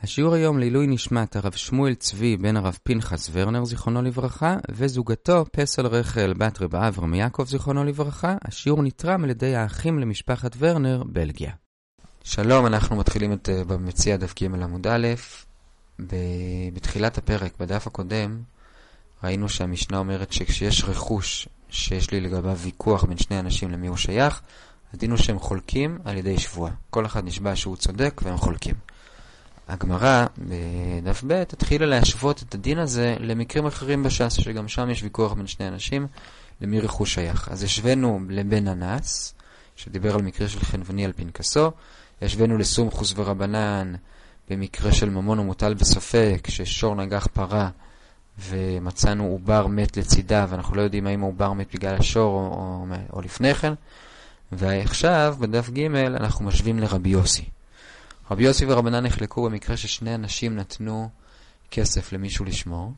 השיעור היום לעילוי נשמת הרב שמואל צבי בן הרב פנחס ורנר זיכרונו לברכה וזוגתו פסל רחל בת רב אברהם יעקב זיכרונו לברכה. השיעור נתרם על ידי האחים למשפחת ורנר, בלגיה. שלום, אנחנו מתחילים את במציע דף ג' עמוד א'. בתחילת הפרק, בדף הקודם, ראינו שהמשנה אומרת שכשיש רכוש שיש לי לגביו ויכוח בין שני אנשים למי הוא שייך, הדין הוא שהם חולקים על ידי שבועה. כל אחד נשבע שהוא צודק והם חולקים. הגמרא בדף ב' התחילה להשוות את הדין הזה למקרים אחרים בש"ס, שגם שם יש ויכוח בין שני אנשים למי רכוש שייך. אז השווינו לבן אנס, שדיבר על מקרה של חנווני על פנקסו, השווינו לסומכוס ורבנן במקרה של ממון ומוטל בספק, ששור נגח פרה ומצאנו עובר מת לצידה, ואנחנו לא יודעים האם העובר מת בגלל השור או לפני כן. ועכשיו בדף ג' אנחנו משווים לרבי יוסי. רבי יוסי ורבנן נחלקו במקרה ששני אנשים נתנו כסף למישהו לשמור,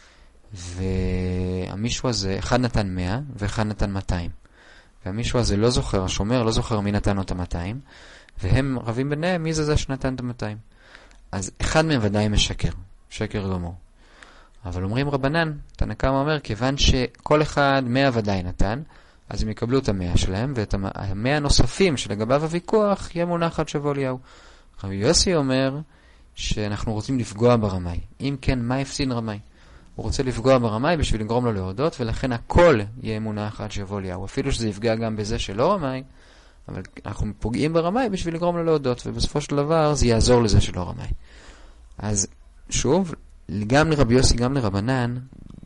והמישהו הזה, אחד נתן 100 ואחד נתן 200. והמישהו הזה לא זוכר, השומר לא זוכר מי נתן לו את 200, והם רבים ביניהם מי זה שנתן את 200. אז אחד מהם ודאי משקר, שקר גמור. אבל אומרים רבנן, תנא קמא אומר, כיוון שכל אחד 100 ודאי נתן, אז הם יקבלו את 100 שלהם, ואת 100 הנוספים שלגביו הוויכוח יהיה מונח עד שבוע אליהו. רבי יוסי אומר שאנחנו רוצים לפגוע ברמאי. אם כן, מה הפסיד רמאי? הוא רוצה לפגוע ברמאי בשביל לגרום לו להודות, ולכן הכל יהיה מונח עד שבוע אליהו. אפילו שזה יפגע גם בזה שלא רמאי, אבל אנחנו פוגעים ברמאי בשביל לגרום לו להודות, ובסופו של דבר זה יעזור לזה שלא רמאי. אז שוב, גם לרבי יוסי, גם לרבנן,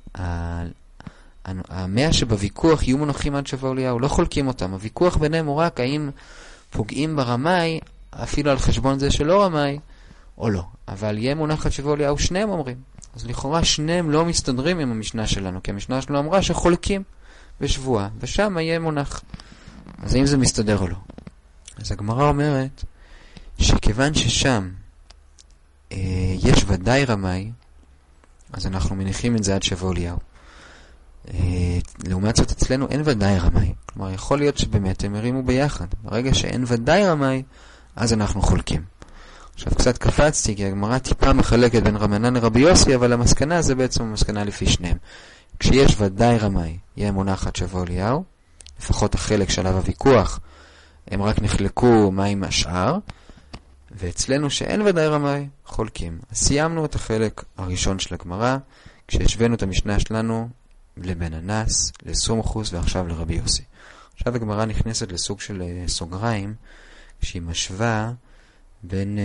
100 שבוויכוח יהיו מונחים עד שבוע אליהו, לא חולקים אותם. הוויכוח ביניהם הוא רק האם פוגעים ברמאי, אפילו על חשבון זה שלא רמאי, או לא. אבל יהיה מונח עד שבוע אליהו, שניהם אומרים. אז לכאורה שניהם לא מסתדרים עם המשנה שלנו, כי המשנה שלנו אמרה שחולקים בשבוע, ושם יהיה מונח. אז האם זה מסתדר או לא? אז הגמרא אומרת שכיוון ששם יש ודאי רמאי, אז אנחנו מניחים את זה עד שבוע אליהו. לעומת זאת אצלנו אין ודאי רמאי. כלומר, יכול להיות שבאמת הם הרימו ביחד. ברגע שאין ודאי רמאי, אז אנחנו חולקים. עכשיו קצת קפצתי, כי הגמרא טיפה מחלקת בין רבנן לרבי יוסי, אבל המסקנה זה בעצם המסקנה לפי שניהם. כשיש ודאי רמאי, יהיה מונח עד שבוע אליהו, לפחות החלק שלב הוויכוח, הם רק נחלקו מה עם השאר, ואצלנו שאין ודאי רמאי, חולקים. אז סיימנו את החלק הראשון של הגמרא, כשהשווינו את המשנה שלנו לבן אנס, לסומכוס ועכשיו לרבי יוסי. עכשיו הגמרא נכנסת לסוג של סוגריים, שהיא משווה בין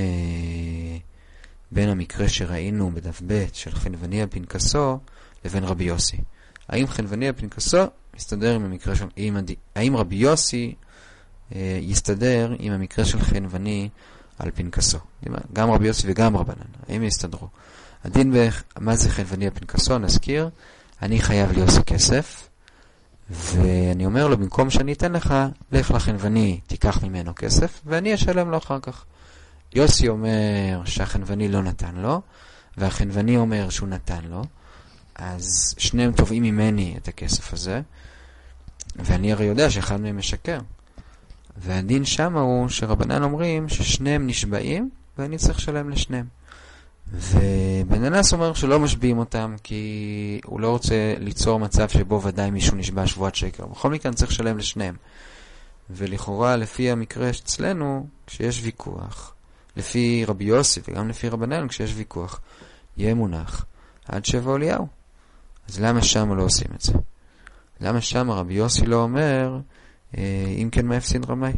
המקרה שראינו בדף ב' של חנווני על פנקסו לבין רבי יוסי. האם חנווני על פנקסו מסתדר עם המקרה של... האם רבי יוסי יסתדר עם המקרה של חנווני על פנקסו? גם רבי יוסי וגם רבנן. האם יסתדרו? הדין מה זה חנווני על פנקסו? נזכיר, אני חייב ליוסי כסף, ואני אומר לו, במקום שאני אתן לך, לך לחנווני, תיקח ממנו כסף, ואני אשלם לו אחר כך. יוסי אומר שהחנווני לא נתן לו, והחנווני אומר שהוא נתן לו, אז שניהם תובעים ממני את הכסף הזה, ואני הרי יודע שאחד מהם משקר. והדין שם הוא שרבנן אומרים ששניהם נשבעים, ואני צריך לשלם לשניהם. ובן אנס אומר שלא משביעים אותם, כי הוא לא רוצה ליצור מצב שבו ודאי מישהו נשבע שבועת שקר. בכל מקרה צריך לשלם לשניהם. ולכאורה לפי המקרה אצלנו, כשיש ויכוח, לפי רבי יוסי וגם לפי רבנן, כשיש ויכוח, יהיה מונח עד שבוע אליהו. אז למה שם לא עושים את זה? למה שם רבי יוסי לא אומר, אם כן מה הפסיד רמאי?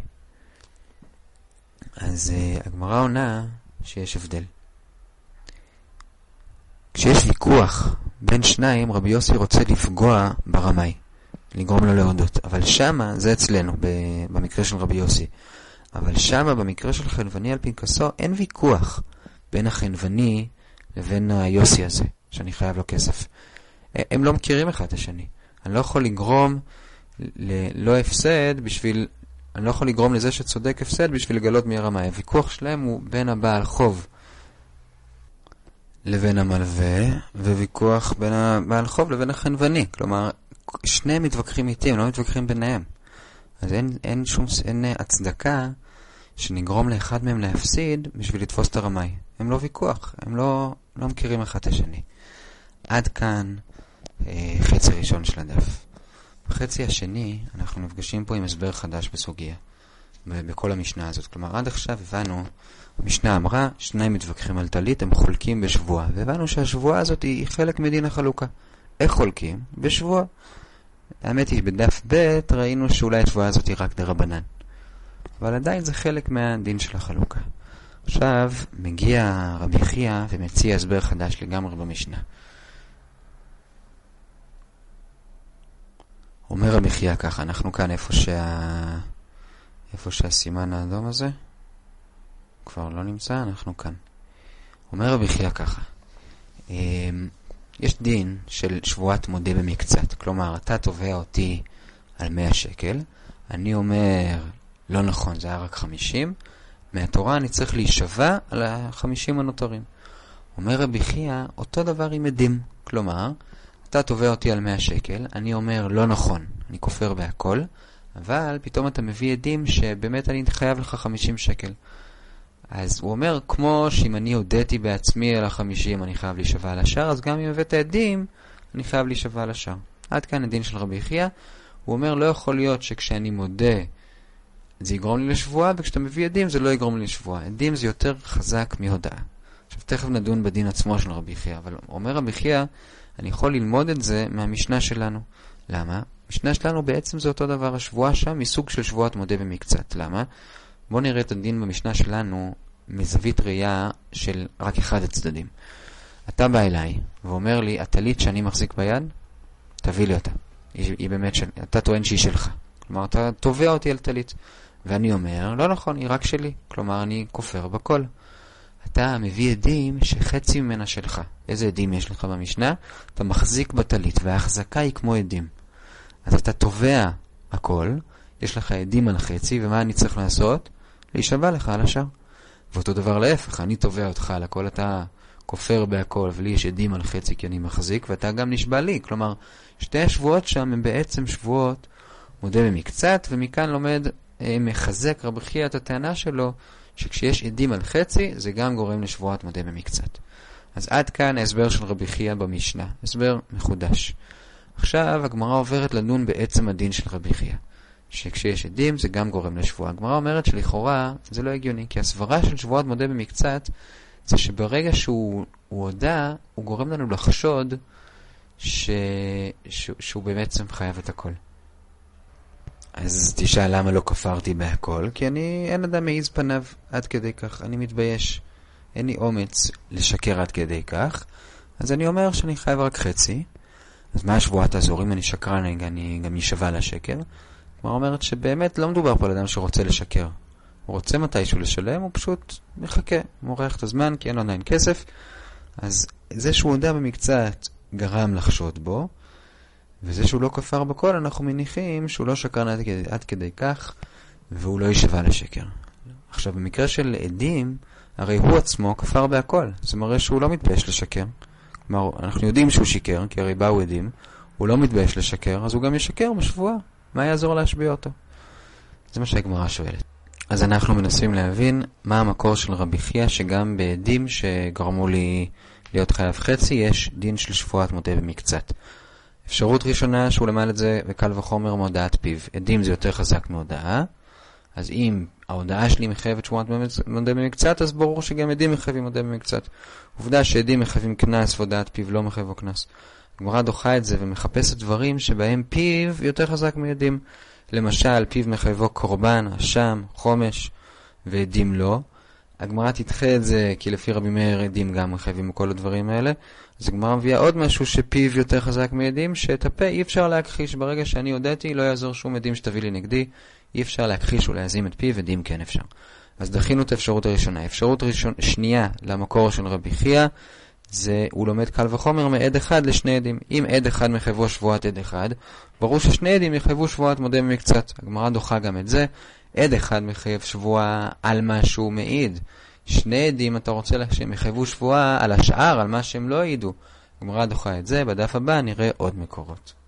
אז הגמרא עונה שיש הבדל. כשיש ויכוח בין שניים, רבי יוסי רוצה לפגוע ברמאי, לגרום לו להודות. אבל שמה, זה אצלנו, במקרה של רבי יוסי. אבל שמה, במקרה של חנווני על פנקסו, אין ויכוח בין החנווני לבין היוסי הזה, שאני חייב לו כסף. הם לא מכירים אחד את השני. אני לא יכול לגרום לא הפסד בשביל... אני לא יכול לגרום לזה שצודק הפסד בשביל לגלות מי הרמאי. הוויכוח שלהם הוא בין הבעל חוב לבין המלווה, וויכוח בין הבעל חוב לבין החנווני. כלומר, שניהם מתווכחים איתי, הם לא מתווכחים ביניהם. אז אין הצדקה שנגרום לאחד מהם להפסיד בשביל לתפוס את הרמאי. הם לא ויכוח, הם לא מכירים אחד את השני. עד כאן חצי ראשון של הדף. בחצי השני אנחנו נפגשים פה עם הסבר חדש בסוגיה, בכל המשנה הזאת. כלומר, עד עכשיו הבנו, המשנה אמרה, שניים מתווכחים על טלית, הם חולקים בשבועה, והבנו שהשבועה הזאת היא חלק מדין החלוקה. איך חולקים? בשבועה. האמת היא, בדף ב' ראינו שאולי השבועה הזאת היא רק דרבנן. אבל עדיין זה חלק מהדין של החלוקה. עכשיו מגיע רבי חייא ומציע הסבר חדש לגמרי במשנה. אומר רבי חייא ככה, אנחנו כאן איפה שהסימן האדום הזה כבר לא נמצא, אנחנו כאן. אומר רבי חייא ככה, יש דין של שבועת מודה במקצת. כלומר, אתה תובע אותי על 100 שקל, אני אומר, לא נכון, זה היה רק 50, מהתורה אני צריך להישבע על ה-50 הנותרים. אומר רבי חייא, אותו דבר עם עדים. כלומר, אתה תובע אותי על 100 שקל, אני אומר, לא נכון, אני כופר בהכל, אבל פתאום אתה מביא עדים שבאמת אני חייב לך 50 שקל. אז הוא אומר, כמו שאם אני הודיתי בעצמי על ה-50, אני חייב להישבע על השאר, אז גם אם הבאת עדים, אני חייב להישבע על השאר. עד כאן הדין של רבי חייא. הוא אומר, לא יכול להיות שכשאני מודה, זה יגרום לי לשבועה, וכשאתה מביא עדים, זה לא יגרום לי לשבועה. עדים זה יותר חזק מהודעה. עכשיו, תכף נדון בדין עצמו של רבי חייא, אבל אומר רבי חייא, אני יכול ללמוד את זה מהמשנה שלנו. למה? המשנה שלנו בעצם זה אותו דבר, השבועה שם מסוג של שבועת מודה במקצת. למה? בואו נראה את הדין במשנה שלנו מזווית ראייה של רק אחד הצדדים. אתה בא אליי ואומר לי, הטלית שאני מחזיק ביד, תביא לי אותה. היא באמת אתה טוען שהיא שלך. כלומר, אתה תובע אותי על טלית. ואני אומר, לא נכון, היא רק שלי. כלומר, אני כופר בכל. אתה מביא עדים שחצי ממנה שלך. איזה עדים יש לך במשנה? אתה מחזיק בטלית, וההחזקה היא כמו עדים. אז אתה תובע הכל, יש לך עדים על חצי, ומה אני צריך לעשות? להישבע לך על השאר. ואותו דבר להפך, אני תובע אותך על הכל, אתה כופר בהכל, ולי יש עדים על חצי כי אני מחזיק, ואתה גם נשבע לי. כלומר, שתי השבועות שם הם בעצם שבועות מודה במקצת, ומכאן לומד מחזק רבי חייא את הטענה שלו, שכשיש עדים על חצי, זה גם גורם לשבועת מודה במקצת. אז עד כאן ההסבר של רבי חייא במשנה. הסבר מחודש. עכשיו הגמרא עוברת לדון בעצם הדין של רבי חייא. שכשיש עדים זה גם גורם לשבועה. הגמרא אומרת שלכאורה זה לא הגיוני, כי הסברה של שבועת מודה במקצת זה שברגע שהוא הודע, הוא גורם לנו לחשוד שהוא בעצם חייב את הכל. אז תשאל למה לא כפרתי בהכל? כי אין אדם מעיז פניו עד כדי כך, אני מתבייש. אין לי אומץ לשקר עד כדי כך, אז אני אומר שאני חייב רק חצי. אז מה השבועה תעזור? אם אני שקרן, אני גם ישבע לשקר. כלומר אומרת שבאמת לא מדובר פה על אדם שרוצה לשקר. הוא רוצה מתישהו לשלם, הוא פשוט מחכה, מורח את הזמן, כי אין לו עדיין כסף. אז זה שהוא הודע במקצת גרם לחשוד בו, וזה שהוא לא כפר בכל, אנחנו מניחים שהוא לא שקרן עד כדי כך, והוא לא ישבע לשקר. עכשיו, במקרה של עדים, הרי הוא עצמו כפר בהכל. זה מראה שהוא לא מתבייש לשקר. כלומר, אנחנו יודעים שהוא שיקר, כי הרי באו עדים, הוא לא מתבייש לשקר, אז הוא גם ישקר בשבועה. מה יעזור להשביע אותו? זה מה שהגמרא שואלת. אז אנחנו מנסים להבין מה המקור של רבי חייא, שגם בעדים שגרמו לי להיות חייב חצי, יש דין של שבועת מודה במקצת. אפשרות ראשונה שהוא למד את זה בקל וחומר מהודעת פיו. עדים זה יותר חזק מהודעה, אז אם ההודעה שלי מחייבת שבועת מודה במקצת, אז ברור שגם עדים מחייבים מודה במקצת. עובדה שעדים מחייבים כנס והודעת פיו לא מחייבו כנס. הגמרא דוחה את זה ומחפשת דברים שבהם פיו יותר חזק מעדים. למשל, פיו מחייבו קורבן, אשם, חומש, ועדים לא. הגמרא תדחה את זה כי לפי רבי מאיר עדים גם מחייבים כל הדברים האלה. אז הגמרא מביאה עוד משהו שפיו יותר חזק מעדים, שאת הפה אי אפשר להכחיש. ברגע שאני הודיתי לא יעזור שום עדים שתביא לי נגדי, אי אפשר להכחיש ולהזים את פיו, עדים כן אפשר. אז דחינו את האפשרות הראשונה. אפשרות שנייה למקור של רבי חייא, זה הוא לומד קל וחומר מעד אחד לשני עדים. אם עד אחד מחייבו שבועת עד אחד, ברור ששני עדים יחייבו שבועת מודה במקצת. הגמרא דוחה גם את זה. עד אחד מחייב שבועה על מה שהוא מעיד. שני עדים אתה רוצה שהם יחייבו שבועה על השאר, על מה שהם לא העידו. הגמרא דוחה את זה. בדף הבא נראה עוד מקורות.